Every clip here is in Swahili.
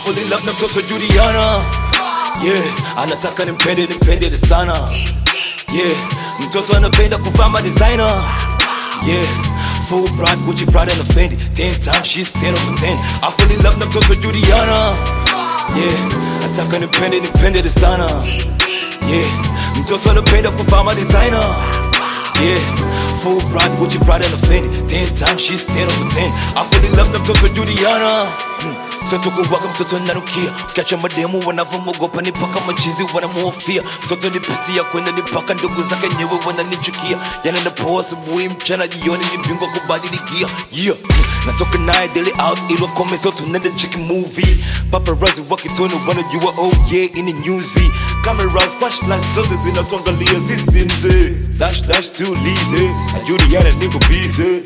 fall in love na mtoto Juliana. Yeah, anataka nimpende sana. Yeah, mtoto anapenda kuvaa designer. Yeah, full bride, Gucci, Prada and Fendi. 10 times she's 10 over 10. I fall in love na mtoto Juliana. Yeah, anataka nimpende sana. Yeah, mtoto anapenda kuvaa designer. Yeah, full bride, Gucci, Prada and Fendi. 10 times she's 10 over 10. I fall in love na mtoto Juliana. Mtoto kuwaga mtoto nanukia, ukiacha mademu wanavyomogopa ni paka machizi wanamuhofia. Mtoto ni pesi ya kwenda ni paka ndugu zake nyewe wananichukia. Yana napoa asubuhi mchana jioni ni bingwa kubadilikia. Yeah, natoka naye daily out ilo kome so tunaenda chicken movie. Paparazzi wakitoni wanajua oh yeah ini newsy. Cameras, flashlights zote zinatuangalia sisi mzee. Dash too easy, Juliana niko busy.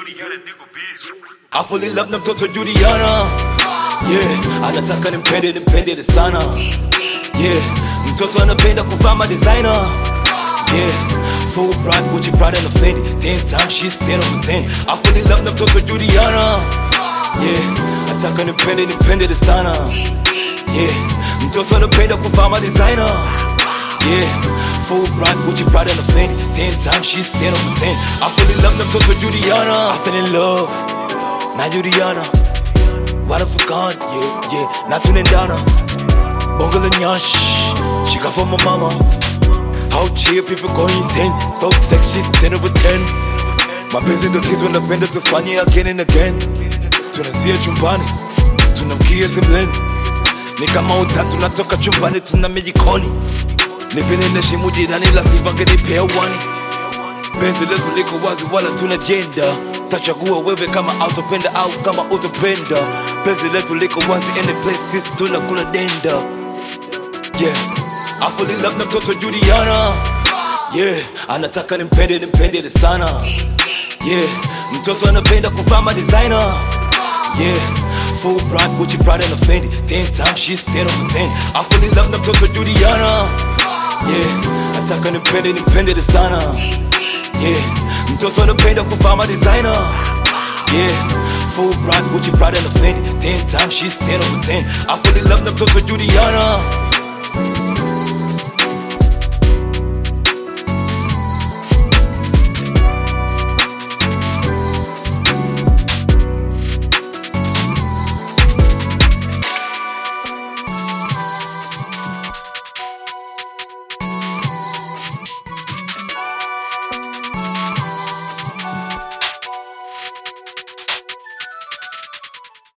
I fall in love na mtoto Juliana. Yeah, anataka nimpende sana. Yeah, mtoto anapenda kuvaa designer. Yeah, full bride, Gucci, Prada and Fendi. 10 times she's 10 over 10. I fall in love na mtoto Juliana. Yeah, anataka nimpende sana. Yeah, mtoto anapenda kuvaa designer. Yeah, full bride, Gucci, Prada and Fendi. 10 times she's 10 over 10. I fall in love na mtoto Juliana. I fell in love na Juliana. What if we gone? Yeah, not tunaendana. Bongo la nyash, she got from my mama. How cheer people go insane. So sexy, she's 10 over 10. Mapenzi ndo kitu wanapenda tufanye again and again. Tunazia chumbani, tunamkia sembleni. Ni kama utatu natoka chumbani tunamia jikoni. Ni vile neshimu jirani lazima ngenipea wani. Penzi letu liko wazi wala tuna jenda. Tachagua wewe kama autopenda au kama utopenda. Penzi letu liko wazi any places tunakula denda. Yeah, I fall in love na mtoto Juliana. Yeah, anataka nimpende sana. Yeah, mtoto anapenda kuvaa designer. Yeah, full bride, Gucci, Prada and Fendi. 10 times she's 10 over 10. I fall in love na mtoto Juliana. Yeah, anataka nimpende sana. Yeah, mtoto anapenda kuvaa designer. Yeah, full bride, Gucci, Prada and Fendi. 10 times she's 10 over 10. I fall in love na mtoto Juliana.